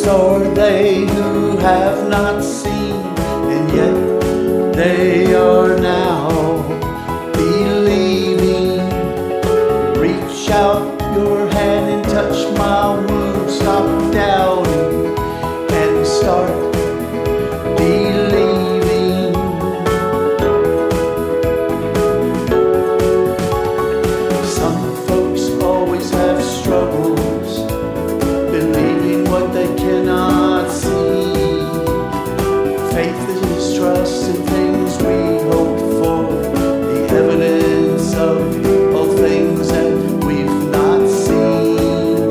are they who have not seen, and yet they are now believing. Reach out your hand and touch my wound. Stop doubting and start believing. Some folks always have struggles believing what they cannot see. Faith is trust in things we hope for, the evidence of all things that we've not seen.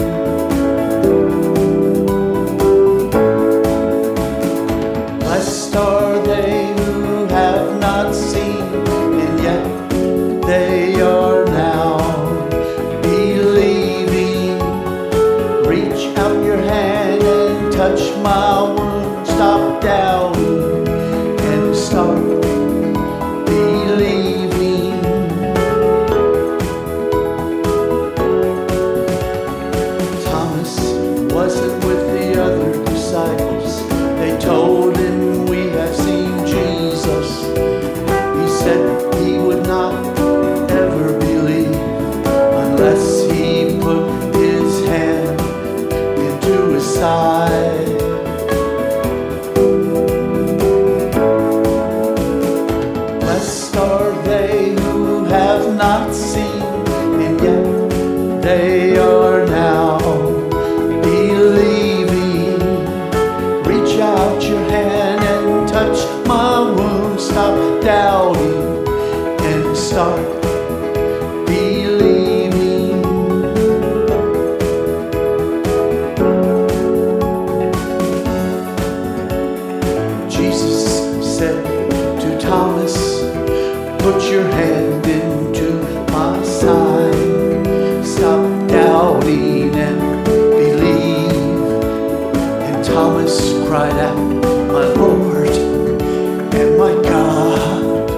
Blessed are they who have not seen, and yet they are now believing. Reach out your hand and touch my wound. Stop doubting and start believing. Thomas wasn't with the other disciples. They told him, "We have seen Jesus." He said he would not ever believe unless he put his hand into his side. Blessed are they who have not seen, and yet they are now believing. Reach out your hand and touch my wound. Stop doubting and start believing. Jesus said to Thomas, "Put your hand into my side. Stop doubting and believe." And Thomas cried out, "My Lord and my God."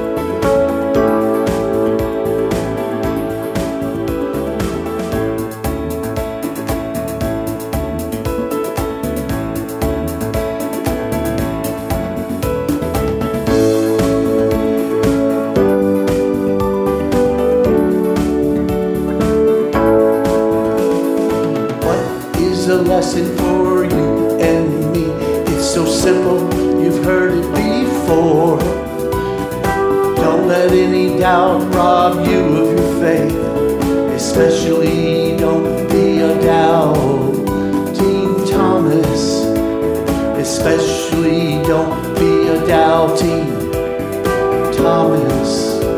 A lesson for you and me. It's so simple, you've heard it before. Don't let any doubt rob you of your faith. Especially don't be a doubting Thomas. Especially don't be a doubting Thomas.